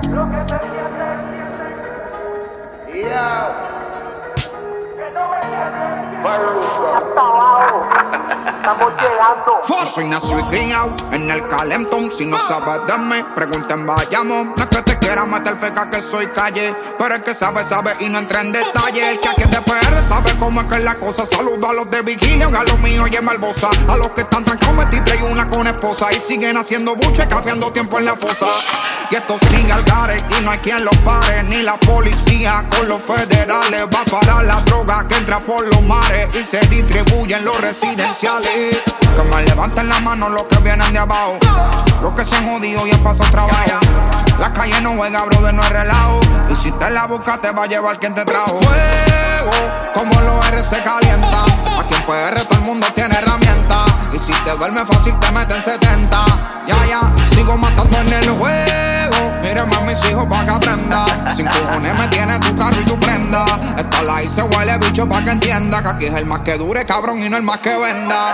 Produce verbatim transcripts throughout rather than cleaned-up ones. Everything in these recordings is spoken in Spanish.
Estamos llegando. Soy nacido y criado en el calentón. Si no sabes de mí, pregunten, vayamos. No es que te quiera meter feca que soy calle, pero el que sabe, sabe y no entra en detalle. El que aquí es de P R sabe cómo es que es la cosa. Saludo a los de vigilia, a los míos y en Malbosa. A los que están tan cometidos y una con esposa. Y siguen haciendo buche, capeando tiempo en la fosa. Y esto sigue al gare y no hay quien los pare. Ni la policía con los federales va a parar la droga que entra por los mares y se distribuye en los residenciales. Que me levanten la mano los que vienen de abajo, los que se han jodido y han pasado trabajo. La calle no juega, brother, no es relajo. Y si te la buscas te va a llevar quien te trajo. Fuego, como los R se calientan. Aquí en P R todo el mundo tiene herramientas. Y si te duerme fácil te meten setenta. Ya, ya, sigo matando en el juego. Mírame a mis hijos pa' que aprendan. Sin cojones me tiene tu carro y tu prenda. Esta la hice huele bicho pa' que entienda que aquí es el más que dure, cabrón, y no el más que venda.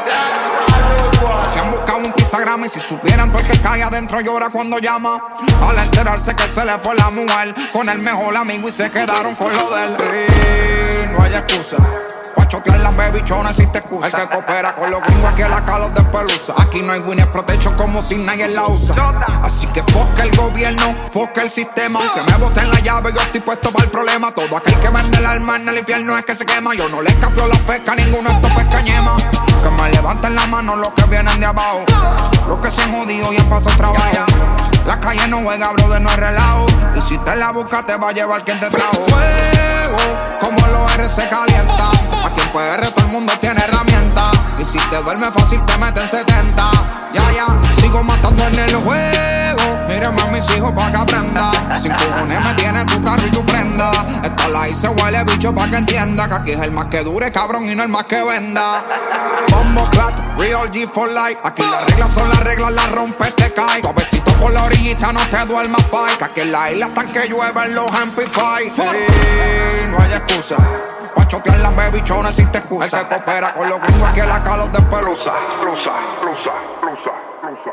Se han buscado un pizagrama y si supieran todo el que cae adentro llora cuando llama. Al enterarse que se le fue la mujer con el mejor amigo y se quedaron con lo de él. Y no hay excusa pa' chotear la bebichona si te excusa. El que coopera con los gringos aquí en la calos de pelusa. Aquí no hay winner protection como si nadie la usa. Así que foca el gobierno, foca el sistema. Que me boten la llave, yo estoy puesto para el problema. Todo aquel que vende el alma en el infierno es que se quema. Yo no le escapo la feca, ninguno de estos pescañemas. Que me levanten la mano los que vienen de abajo, los que se han jodido y han pasado trabajo. La calle no juega, brother, no es relajo. Y si te la buscas te va a llevar quien te trajo. Fuego, como los R se calientan. Aquí en P R todo el mundo tiene herramientas. Y si te duerme fácil te meten setenta. Ya, ya, sigo matando en el juego. Mírame a mis hijos pa' que aprendan. Sin cojones me tiene tu carro y tu prenda. Esta la hice huele bicho pa' que entienda que aquí es el más que dure, cabrón, y no el más que venda. Bombo clat, real G for life. Aquí las reglas son las reglas, las rompes te cae. Suavecito por la orillita, no te duermas, pay. Que aquí en la isla están que llueven los amplify. Sí, no hay excusa pa' chotear las bebichonas si te excusa. El que coopera con los gringos aquí en la calos de pelusa. Pelusa, pelusa, pelusa, pelusa.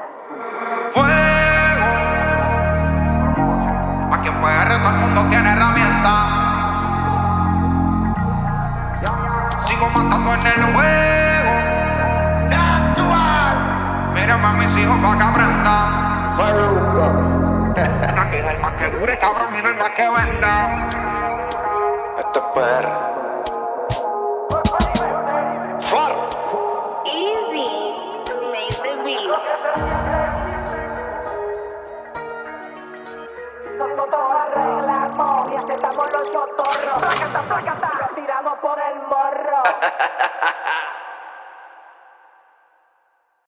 Fuego. Aquí en P R todo el mundo tiene herramientas. Sigo matando en el juego. Mírame a mis hijos pa' que aprendan. Aquí es el más que dure, cabrón, y no el más que venda. Esto es P R. Easy to make the beat. Nosotros arreglamos y aceptamos los chotorros. Placata, placata, lo tiramos por el morro.